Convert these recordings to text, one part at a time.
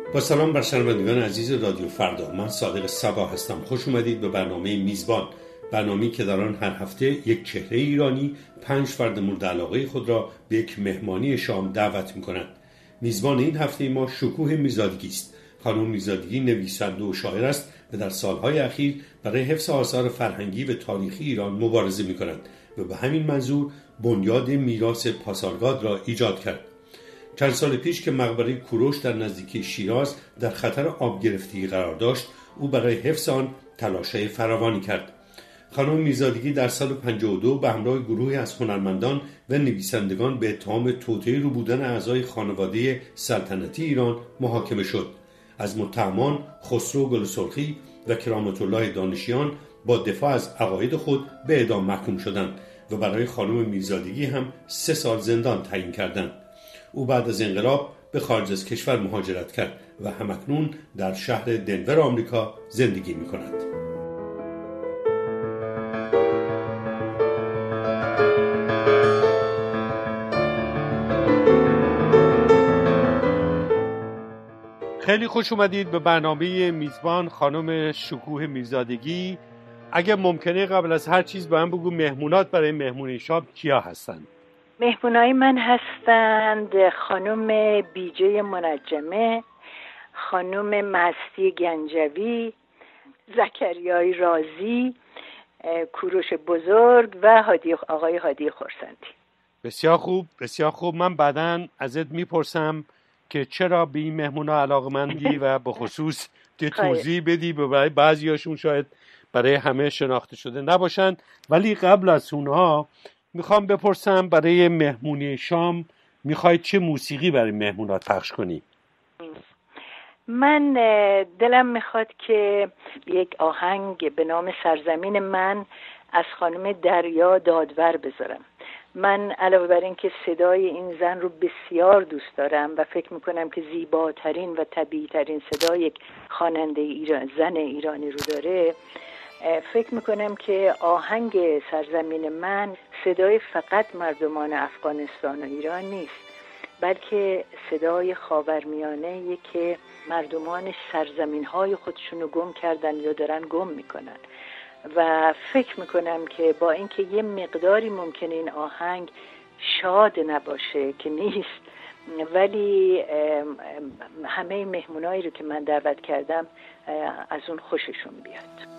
با سلام بر شنوندگان عزیز رادیو فردا، من صادق صبا هستم. خوش اومدید به برنامه میزبان، برنامه‌ای که در آن هر هفته یک چهره ایرانی 5 فرد مورد علاقه خود را به یک مهمانی شام دعوت می‌کنند. میزبان این هفته ما شکوه میرزادگی است. خانم میرزادگی نویسنده و شاعر است و در سالهای اخیر برای حفظ آثار فرهنگی و تاریخی ایران مبارزه می‌کند و به همین منظور بنیاد میراث پاسارگاد را ایجاد کرد. چند سال پیش که مقبره کوروش در نزدیکی شیراز در خطر آب گرفتگی قرار داشت، او برای حفظ آن تلاش‌های فراوانی کرد. خانم میرزادگی در سال 52 به همراه گروهی از هنرمندان و نویسندگان به اتهام توطئه رو بودن اعضای خانواده سلطنتی ایران محاکمه شد. از متهمان خسرو گلسرخی و کرامت الله دانشیان با دفاع از عقاید خود به اعدام محکوم شدند و برای خانم میرزادگی هم 3 سال زندان تعیین کردند. او بعد از انقلاب به خارج از کشور مهاجرت کرد و همکنون در شهر دنور آمریکا زندگی می کند. خیلی خوش اومدید به برنامه میزبان خانم شکوه میرزادگی. اگه ممکنه قبل از هر چیز به من بگو مهمونات برای مهمونی شام کیا هستند؟ مهمونای من هستند خانم بیجه منجمه، خانم مستی گنجوی، زکریای رازی، کوروش بزرگ و آقای هادی خرسندی. بسیار خوب، بسیار خوب. من بعداً ازت میپرسم که چرا به این مهمونا علاقمندی و به خصوص توضیح بدی، برای بعضیاشون شاید برای همه شناخته شده نباشن. ولی قبل از اونها میخوام بپرسم برای مهمونی شام میخوای چه موسیقی برای مهمونات پخش کنی؟ من دلم میخواد که یک آهنگ به نام سرزمین من از خانم دریا دادور بذارم. من علاوه بر این که صدای این زن رو بسیار دوست دارم و فکر میکنم که زیباترین و طبیعی‌ترین صدای یک خواننده زن ایرانی رو داره، فکر میکنم که آهنگ سرزمین من صدای فقط مردمان افغانستان و ایران نیست، بلکه صدای خاورمیانه‌ای که مردمان سرزمین‌های خودشونو گم کردن یا دارن گم میکنن. و فکر میکنم که با اینکه یه مقداری ممکنه این آهنگ شاد نباشه که نیست، ولی همه مهمونایی رو که من دعوت کردم از اون خوششون بیاد.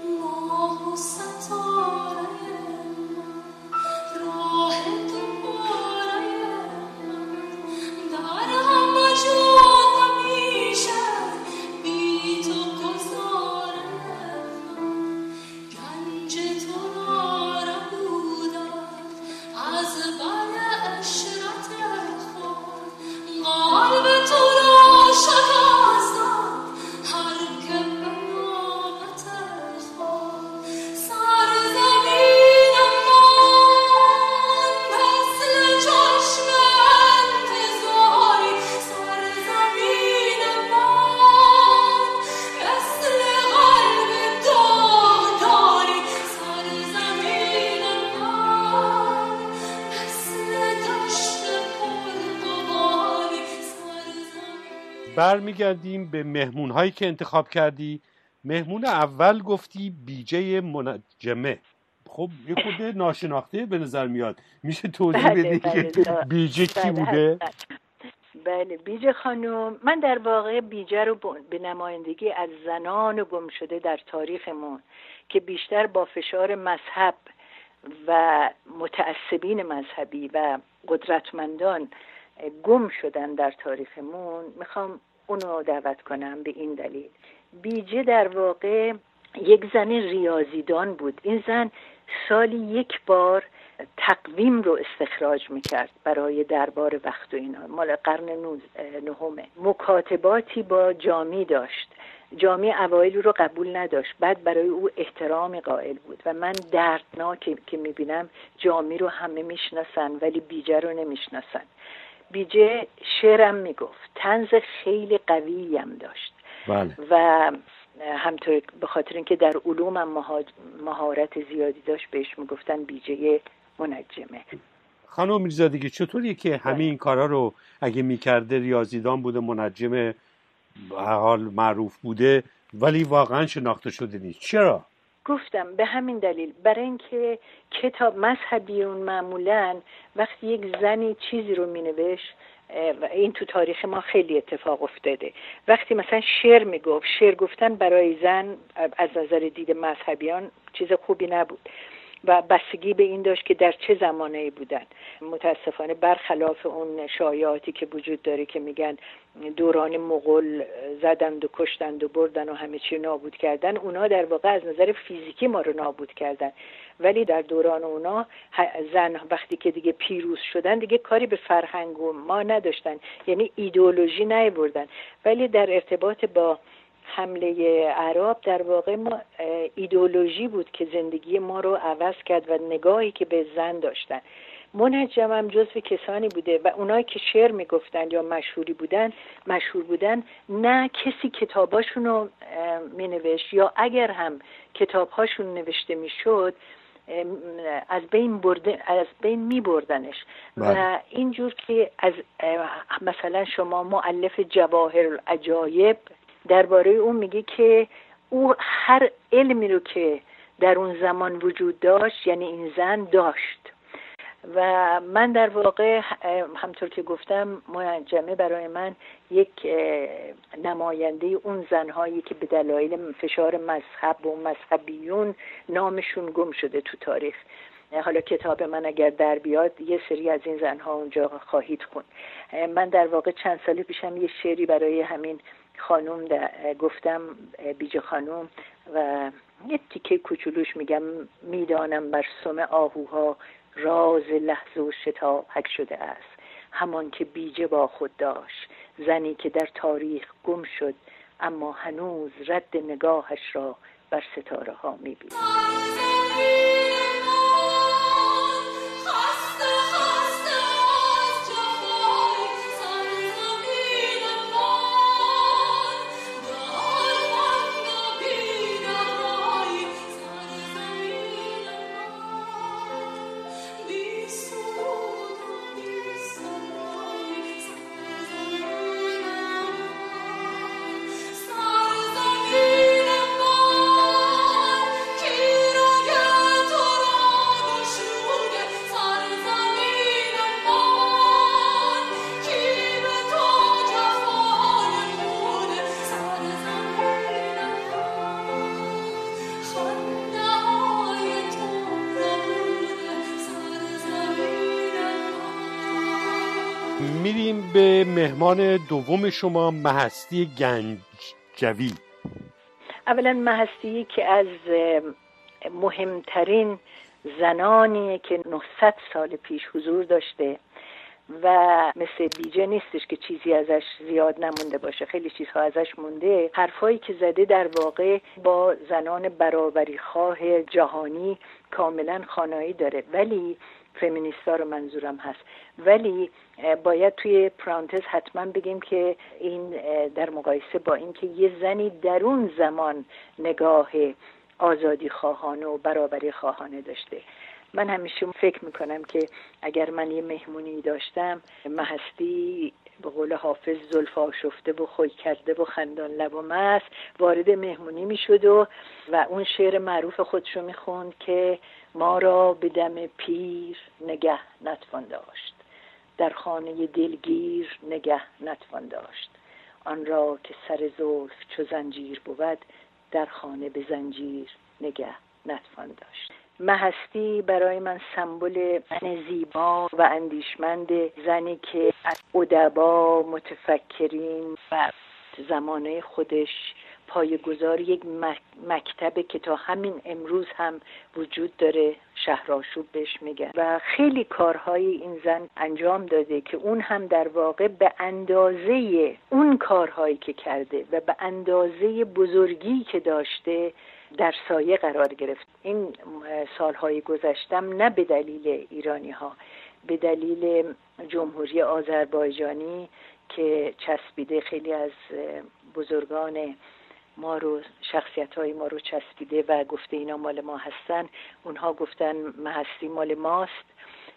برمیگردیم به مهمون هایی که انتخاب کردی. مهمون اول گفتی بیجه منجمه. خب یه خورده ناشناخته به نظر میاد، میشه توضیح بدی که بیجه کی بوده؟ بله، بیجه خانم، من در واقع بیجه رو به نمایندگی از زنان گم شده در تاریخمون که بیشتر با فشار مذهب و متعصبین مذهبی و قدرتمندان گم شدن در تاریخمون، میخوام اونو دعوت کنم. به این دلیل بیجه در واقع یک زن ریاضیدان بود. این زن سالی 1 بار تقویم رو استخراج میکرد برای دربار وقت و اینا، مال قرن 9. مکاتباتی با جامی داشت. جامی اوایل رو قبول نداشت، بعد برای او احترامی قائل بود و من دردناک که میبینم جامی رو همه میشناسن ولی بیجه رو نمیشناسن. بیجه شعرم میگفت، طنز خیلی قویی هم داشت. بله. و همطور به خاطر اینکه در علوم هم مهارت زیادی داشت بهش میگفتن بیجه منجمه. خانم میرزادگی چطوریه که همه این کارا رو اگه میکرده، ریاضیدان بوده، منجمه، به هر حال معروف بوده ولی واقعا شناخته شده نیست. چرا؟ گفتم به همین دلیل، برای اینکه کتاب مذهبیون معمولاً وقتی یک زنی چیزی رو مینوشت، و این تو تاریخ ما خیلی اتفاق افتاده، وقتی مثلا شعر میگفت، شعر گفتن برای زن از نظر دید مذهبیان چیز خوبی نبود و بستگی به این داشت که در چه زمانه‌ای بودن. متاسفانه برخلاف اون شایعاتی که وجود داره که میگن دوران مغول زدند و کشتند و بردن و همه چی نابود کردن، اونا در واقع از نظر فیزیکی ما رو نابود کردن، ولی در دوران اونا زن وقتی که دیگه پیروز شدن دیگه کاری به فرهنگ ما نداشتن، یعنی ایدئولوژی نیاوردن. ولی در ارتباط با حمله عرب در واقع ما ایدئولوژی بود که زندگی ما رو عوض کرد و نگاهی که به زن داشتن. منجم هم جزو کسانی بوده و اونایی که شعر میگفتن یا مشهور بودن نه کسی کتاباشون رو مینوشت، یا اگر هم کتابهاشون نوشته میشد از بین میبردنش. و اینجور که از مثلا شما مؤلف جواهر العجایب درباره اون میگه که او هر علمی رو که در اون زمان وجود داشت، یعنی این زن داشت. و من در واقع همطور که گفتم منجمه برای من یک نماینده اون زنهایی که به دلایل فشار مذهب و مذهبیون نامشون گم شده تو تاریخ. حالا کتاب من اگر در بیاد یه سری از این زنها اونجا خواهید خوند. من در واقع چند سال پیشم یه شعری برای همین خانم گفتم، بیجه خانم، و یه تیکه کوچولوش میگم: میدانم بر سم آهوها راز لحظه و شتابک شده است، همان که بیجه با خود داشت، زنی که در تاریخ گم شد اما هنوز رد نگاهش را بر ستاره ها میبینید. میریم به مهمان دوم شما، مهستی گنجوی. اولا مهستی که از مهمترین زنانی که 900 سال پیش حضور داشته و مثل بیجه نیستش که چیزی ازش زیاد نمونده باشه، خیلی چیزها ازش مونده. حرفایی که زده در واقع با زنان برابری خواه جهانی کاملا خانایی داره، ولی فمینیستا رو منظورم هست. ولی باید توی پرانتز حتما بگیم که این در مقایسه با اینکه یه زنی در اون زمان نگاه آزادی خواهانه و برابری خواهانه داشته. من همیشه فکر میکنم که اگر من یه مهمونی داشتم، مهستی به قول حافظ زلف آشفته و خوی کرده و خندان لب و مست وارد مهمونی میشد و اون شعر معروف خودشو میخوند که ما را به دم پیر نگه نتوان داشت، در خانه دلگیر نگه نتوان داشت، آن را که سر زلف چو زنجیر بود، در خانه به زنجیر نگه نتوان داشت. مهستی برای من سمبل زن زیبا و اندیشمند، زنی که از ادبا، متفکرین و زمانه خودش پایه‌گذار یک مکتبه که تا همین امروز هم وجود داره، شهرآشوب بهش میگن، و خیلی کارهای این زن انجام داده که اون هم در واقع به اندازه اون کارهایی که کرده و به اندازه بزرگی که داشته در سایه قرار گرفت. این سالهای گذشتم نه به دلیل ایرانی ها، به دلیل جمهوری آذربایجانی که چسبیده، خیلی از بزرگان ما رو، شخصیت‌های ما رو چسبیده و گفته اینا مال ما هستن. اونها گفتن مهستی مال ماست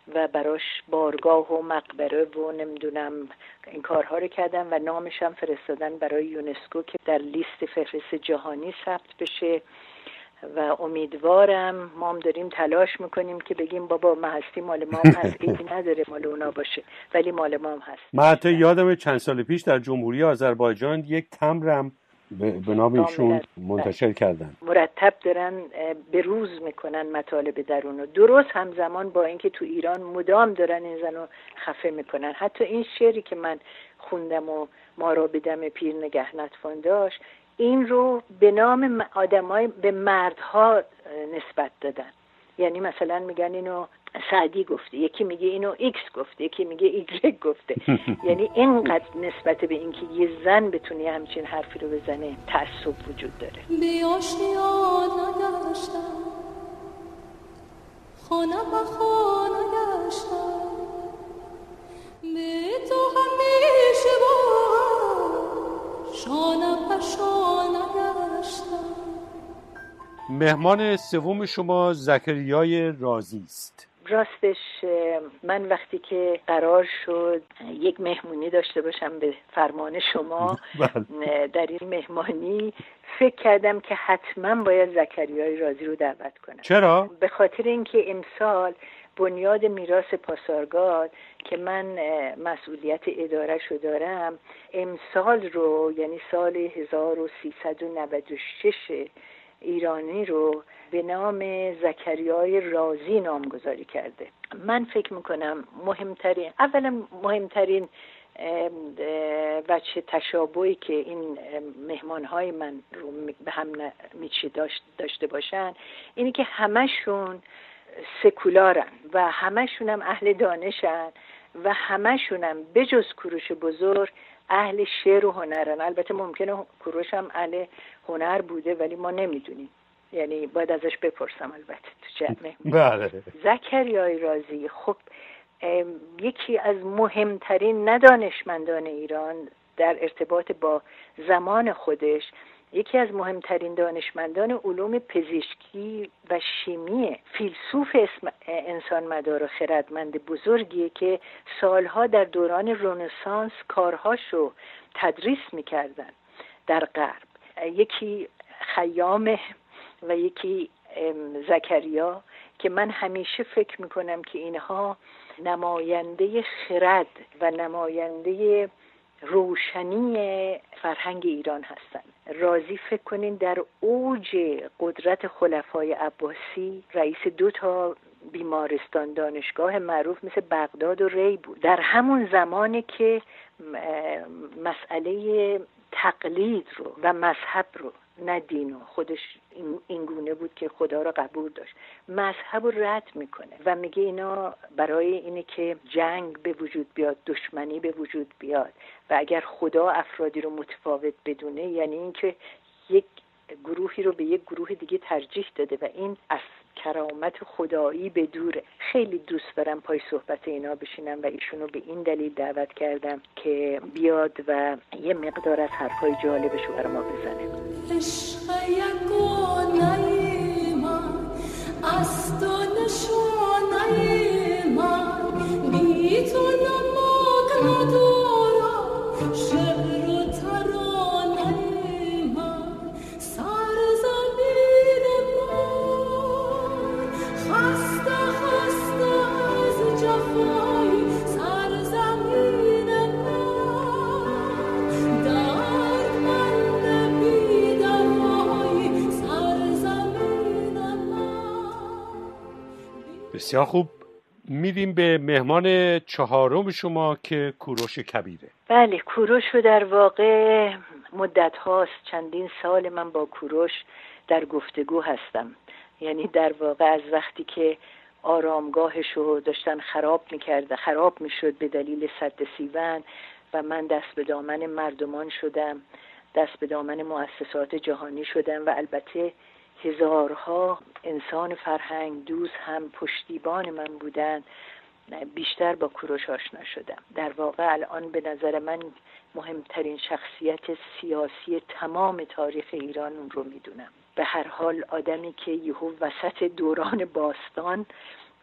و براش بارگاه و مقبره و نمیدونم این کارها رو کردن و نامش هم فرستادن برای یونسکو که در لیست فهرست جهانی ثبت بشه و امیدوارم ما هم داریم تلاش میکنیم که بگیم بابا ما هستی مال ما هم هست، ایدی نداره مال اونا باشه ولی مال ما هم هست. من حتی یادم چند سال پیش در جمهوری آذربایجان یک تمرم به نام ایشون منتشر کردن. مرتب دارن به روز میکنن مطالب درونو، درست همزمان با اینکه تو ایران مدام دارن این زنو خفه میکنن. حتی این شعری که من خوندم و ما را به دم پیر نگه نتوان داشت، این رو به نام آدمای به مردها نسبت دادن. یعنی مثلا میگن اینو سعدی گفته، یکی میگه اینو ایکس گفته، یکی میگه ایگرگ گفته. یعنی اینقدر نسبت به اینکه یه زن بتونه همچین حرفی رو بزنه تعصب وجود داره. بیاشیان نگشتم خانه به خانه گشتم به تو همیشه با شانه به شانه گشتم. مهمان سوم شما زکریای رازی است. راستش من وقتی که قرار شد یک مهمونی داشته باشم به فرمان شما در این مهمانی فکر کردم که حتما باید زکریای رازی رو دعوت کنم. چرا؟ به خاطر اینکه امسال بنیاد میراث پاسارگاد که من مسئولیت اداره‌شو دارم، امسال رو یعنی سال 1396 ایرانی رو به نام زکریای رازی نامگذاری کرده. من فکر میکنم مهمترین وجه تشابهی که این مهمانهای من رو به هم داشته باشن اینی که همشون سکولارن و همشون هم اهل دانشن و همشون هم بجز کوروش بزرگ اهل شعر و هنرن. البته ممکنه کوروش هم اهل هنر بوده ولی ما نمیدونیم، یعنی باید ازش بپرسم البته تو جمع. بله. زکریای رازی خب یکی از مهمترین ندانشمندان ایران در ارتباط با زمان خودش، یکی از مهمترین دانشمندان علوم پزشکی و شیمی، فیلسوف انسان مدار و خردمند بزرگیه که سالها در دوران رنسانس کارهاشو تدریس میکردن در غرب. یکی خیامه و یکی زکریا که من همیشه فکر میکنم که اینها نماینده خرد و نماینده روشنی فرهنگ ایران هستن. رازی فکر کنین در اوج قدرت خلفای عباسی رئیس 2 بیمارستان دانشگاه معروف مثل بغداد و ری بود. در همون زمانی که مسئله تقلید رو و مذهب رو، نه دین و خودش این گونه بود که خدا رو قبول داشت، مذهب رو رد میکنه و میگه اینا برای اینه که جنگ به وجود بیاد، دشمنی به وجود بیاد و اگر خدا افرادی رو متفاوت بدونه یعنی اینکه یک گروهی رو به یک گروه دیگه ترجیح داده و این از کرامت خدایی به دوره. خیلی دوست دارم پای صحبت اینا بشینم و ایشونو به این دلیل دعوت کردم که بیاد و یه مقدار از حرفای جالبشو برای ما بزنه. عشق یگانه من از تو نشانه من بی تو نمک ندارم شعر و ترانه من سرزمین من خسته خسته از جفای سرزمین من دردمند بی‌دوای سرزمین من. بسیار خوب، میریم به مهمان چهارم شما که کوروش کبیره. بله، کوروش رو در واقع مدت هاست، چندین سال من با کوروش در گفتگو هستم. یعنی در واقع از وقتی که آرامگاهش رو داشتن خراب میشد به دلیل سد سیون و من دست به دامن مردمان شدم، دست به دامن مؤسسات جهانی شدم و البته هزارها انسان فرهنگ دوست هم پشتیبان من بودن، بیشتر با کوروش آشنا شدم. در واقع الان به نظر من مهمترین شخصیت سیاسی تمام تاریخ ایران اون رو میدونم. به هر حال آدمی که یهو وسط دوران باستان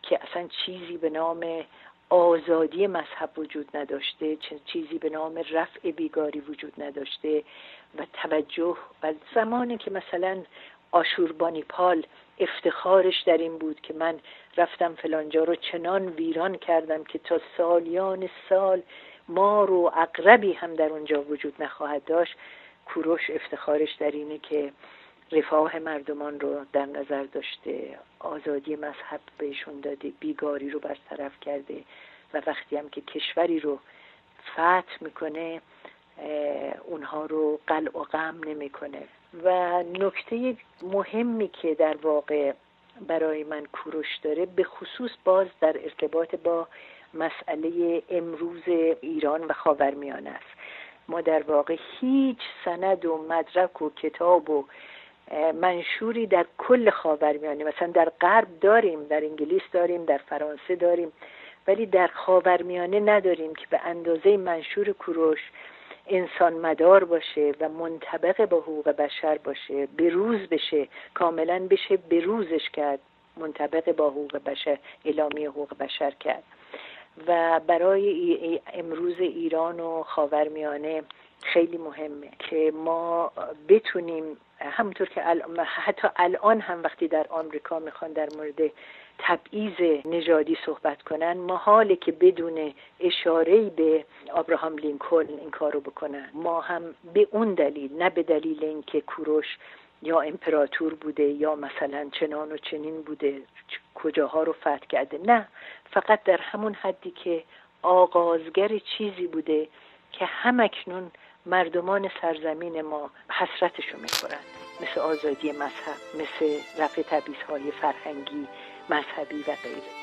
که اصلا چیزی به نام آزادی مذهب وجود نداشته، چیزی به نام رفع بیگاری وجود نداشته و توجه. و زمانی که مثلا آشوربانیپال افتخارش در این بود که من رفتم فلانجا رو چنان ویران کردم که تا سالیان سال مار و عقربی هم در اونجا وجود نخواهد داشت، کوروش افتخارش در اینه که رفاه مردمان رو در نظر داشته، آزادی مذهب بهشون داده، بیگاری رو برطرف کرده و وقتی هم که کشوری رو فتح میکنه اونها رو قلع و قم نمیکنه. و نکته مهمی که در واقع برای من کوروش داره به خصوص باز در ارتباط با مسئله امروز ایران و خاورمیانه است. ما در واقع هیچ سند و مدرک و کتاب و منشوری در کل خاورمیانه، مثلا در غرب داریم، در انگلیس داریم، در فرانسه داریم، ولی در خاورمیانه نداریم که به اندازه منشور کوروش انسان مدار باشه و منطبق با حقوق بشر باشه، بروز بشه، کاملا بشه بروزش کرد، منطبق با حقوق بشر، اعلامیه حقوق بشر کرد. و برای امروز ایران و خاورمیانه خیلی مهمه که ما بتونیم، همونطور که حتی الان هم وقتی در آمریکا میخوان در مورد تبعیض نژادی صحبت کنن، محاله که بدون اشاره‌ای به ابراهام لینکلن این کارو بکنن. ما هم به اون دلیل، نه به دلیل اینکه کوروش یا امپراتور بوده یا مثلا چنان و چنین بوده، کجاها رو فتح کرده، نه، فقط در همون حدی که آغازگر چیزی بوده که همکنون مردمان سرزمین ما حسرتشو میخورن، مثل آزادی مذهب، مثل رفع تبعیض‌های فرهنگی، مذهبی و غیره.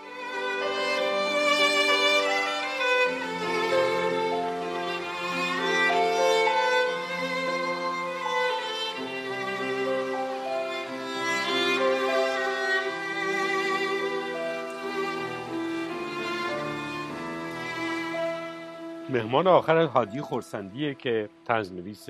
مهمان آخر هادی خرسندیه که طنزنویس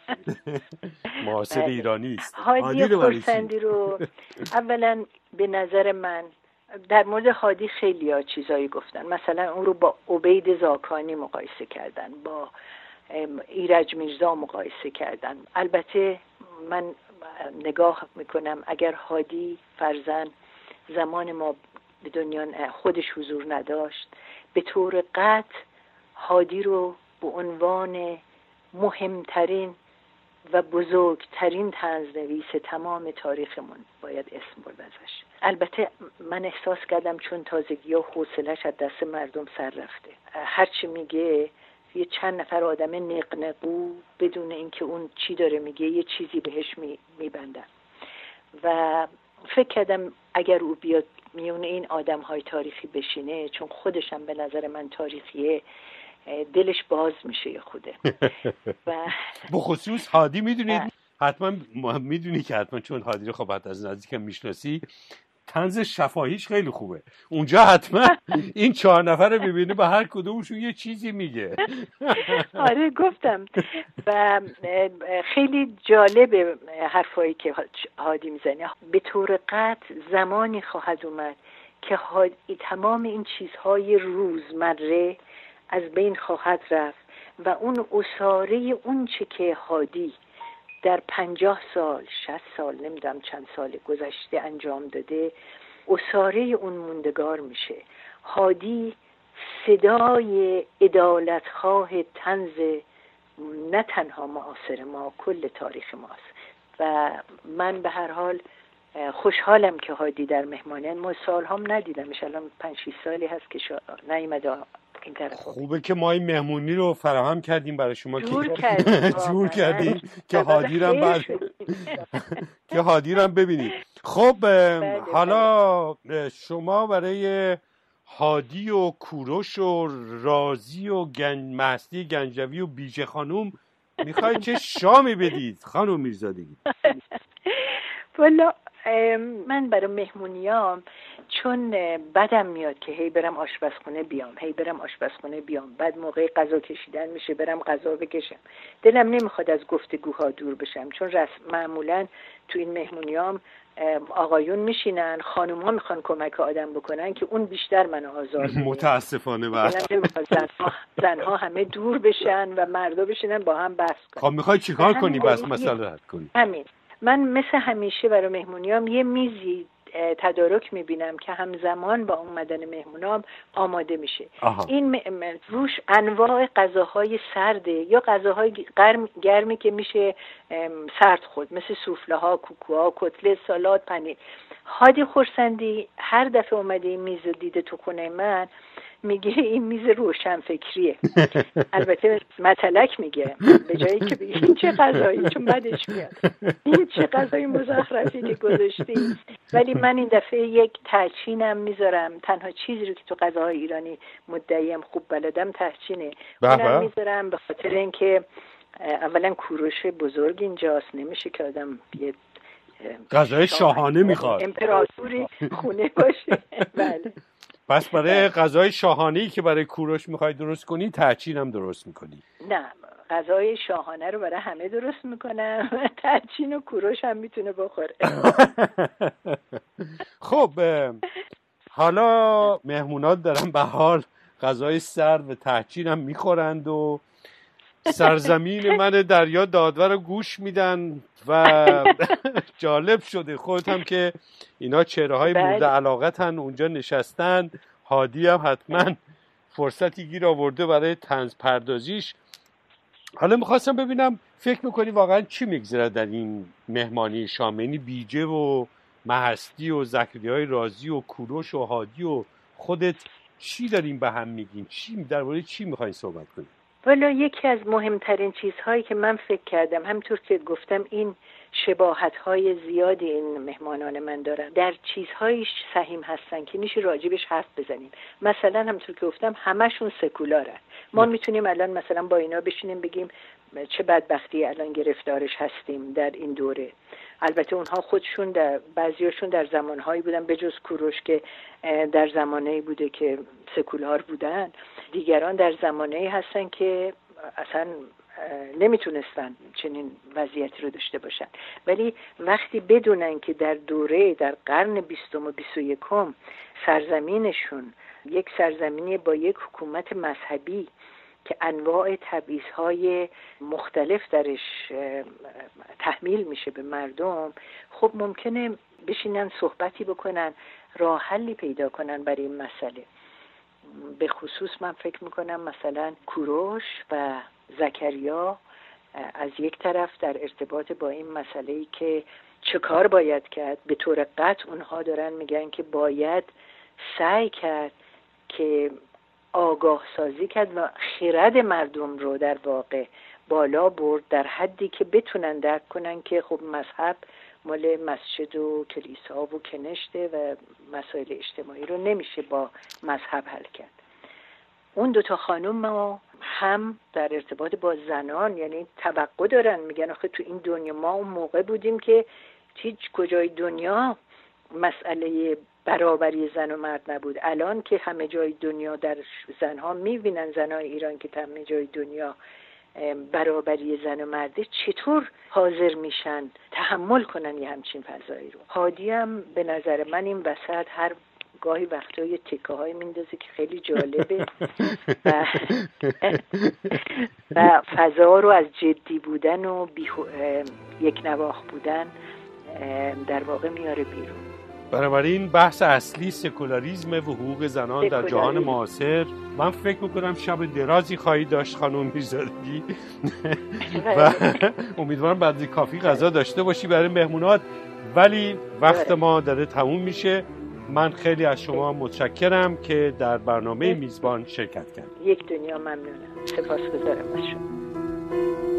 معاصر ایرانی است. هادی خرسندی رو اولا به نظر من در مورد هادی خیلی ها چیزایی گفتن، مثلا اون رو با عبید زاکانی مقایسه کردن، با ایرج میرزا مقایسه کردن. البته من نگاه میکنم اگر هادی فرزن زمان ما به دنیا خودش حضور نداشت، به طور قطع هادی رو به عنوان مهمترین و بزرگترین طنزنویس تمام تاریخمون باید اسم برد ازش. البته من احساس کردم چون تازگی ها حوصله‌اش از دست مردم سر رفته، هرچی میگه یه چند نفر آدم نقنقو بدون اینکه اون چی داره میگه یه چیزی بهش میبندن و فکر کردم اگر او بیاد میونه این آدم های تاریخی بشینه، چون خودشم به نظر من تاریخیه، دلش باز میشه خوده. و بخصوص هادی میدونید حتما میدونی که حتما چون هادی رو خب از نزدیک میشناسی، طنز شفاهیش خیلی خوبه. اونجا حتما این 4 نفر رو ببینی با هر کدومشون یه چیزی میگه. آره گفتم و خیلی جالبه حرفایی که هادی میزنه. به طور قطع زمانی خواهد اومد که تمام این چیزهای روزمره از بین خواهد رفت و اون اساره اون چه که هادی در 50 سال 60 سال نمیدونم چند سال گذشته انجام داده، اساره اون موندگار میشه. هادی صدای عدالتخواه طنز نه تنها معاصر ما، کل تاریخ ماست و من به هر حال خوشحالم که هادی در مهمانه ما. سالهام ندیدمش، الان 5-6 سالی هست که نیومده این طرف. خوبه که ما این مهمونی رو فراهم کردیم برای شما، جور کردیم که هادی رو هم ببینید. خب حالا شما برای هادی و کوروش و رازی و مهستی گنجوی و بیژه خانوم میخواید چه شامی بدید خانم میرزادگی؟ والا من برای مهمونیام چون بدم میاد که هی برم آشپزخونه بیام، بعد موقع غذا کشیدن میشه برم غذا بکشم. دلم نمیخواد از گفتگوها دور بشم، چون معمولا تو این مهمونیام آقایون میشینن، خانوما میخوان کمک آدم بکنن که اون بیشتر منو آزار میده. متاسفانه زنها همه دور بشن و مردا بشینن با هم بحث کنن. خب میخوای چیکار کنی بس مسئله حل کنی؟ همین. من مثل همیشه برای مهمونیام یه میزی تدارک میبینم که همزمان با اومدن مهمونام آماده میشه. این روش انواع غذاهای سرده یا غذاهای گرمی که میشه سرد خورد، مثل سوفله ها، کوکوها، کتلت، سالاد، پنیر. هادی خورسندی هر دفعه اومده این میز رو دیده تو خونه من میگه این میز روشنفکریه. البته متلک میگه به جایی که بگه این چه غذایی، چون بدش میاد این چه غذای مزخرفی که گذاشتی. ولی من این دفعه یک تهچینم میذارم. تنها چیزی رو که تو غذاهای ایرانی مدعیم خوب بلدم تهچینه. اونم میذارم به خاطر اینکه اولا کوروش بزرگ اینجاست، نمیشه که آدم یه غذای شاهانه میخواد، امپراتوری خونه باشه. بله. پس برای غذای شاهانه‌ای که برای کوروش میخوای درست کنی تهچین هم درست میکنی؟ نه، غذای شاهانه رو برای همه درست میکنم، تهچین و کوروش هم میتونه بخوره. خب حالا مهمونات دارن به حال غذای سرد و تهچین هم میخورند و سرزمین من دریا دادور رو گوش میدن و جالب شده خودت هم که اینا چهره‌های مورد علاقتن اونجا نشستن. هادی هم حتما فرصتی گیر آورده برای طنز پردازیش. حالا میخواستم ببینم فکر میکنی واقعا چی میگذره در این مهمانی شام، یعنی بیجه و مهستی و زکریای رازی و کوروش و هادی و خودت چی داریم به هم میگین؟ چی درباره چی میخواین صحبت کنیم؟ والا یکی از مهمترین چیزهایی که من فکر کردم، همطور که گفتم این شباهت‌های زیادی این مهمانان من دارن، در چیزهایش سهیم هستن که میشه راجبش حرف بزنیم. مثلا همطور که گفتم همشون سکولارن. ما میتونیم الان مثلا با اینا بشینیم بگیم چه بدبختی الان گرفتارش هستیم در این دوره. البته اونها خودشون بعضیاشون در زمانهایی بودن بجز کوروش که در زمانه‌ای بوده که سکولار بودن، دیگران در زمانه‌ای هستن که اصلا نمیتونستن چنین وضعیتی رو داشته باشن. ولی وقتی بدونن که در قرن 20 و 21 سرزمینشون یک سرزمینی با یک حکومت مذهبی که انواع تبعیض‌های مختلف درش تحمیل میشه به مردم، خب ممکنه بشینن صحبتی بکنن، راه حلی پیدا کنن برای این مسئله. به خصوص من فکر میکنم مثلا کوروش و زکریا از یک طرف در ارتباط با این مسئله‌ای که چه کار باید کرد، به طور قطع اونها دارن میگن که باید سعی کرد که آگاه سازی کرد و خرد مردم رو در واقع بالا برد در حدی که بتونن درک کنن که خب مذهب مال مسجد و کلیسا و کنشته و مسائل اجتماعی رو نمیشه با مذهب حل کرد. اون دوتا خانم ما هم در ارتباط با زنان یعنی توقع دارن، میگن آخه تو این دنیا ما اون موقع بودیم که هیچ کجای دنیا مسئله برابری زن و مرد نبود. الان که همه جای دنیا در زنها میبینن، زنهای ایران که همه جای دنیا برابری زن و مرده، چطور حاضر میشن تحمل کنن یه همچین فضایی رو. هادی هم به نظر من این وسط هر گاهی وقتا یه تکه های میندازه که خیلی جالبه و فضا رو از جدی بودن و یک نواخت بودن در واقع میاره بیرون. بنابراین بحث اصلی سکولاریسم و حقوق زنان در جهان معاصر. من فکر میکنم شب درازی خواهی داشت خانم میرزادی و امیدوارم بعد کافی غذا داشته باشی برای مهمونات، ولی وقت ما داره تموم میشه. من خیلی از شما متشکرم که در برنامه میزبان شرکت کردید. یک دنیا ممنونم. سپاسگزارم از شما.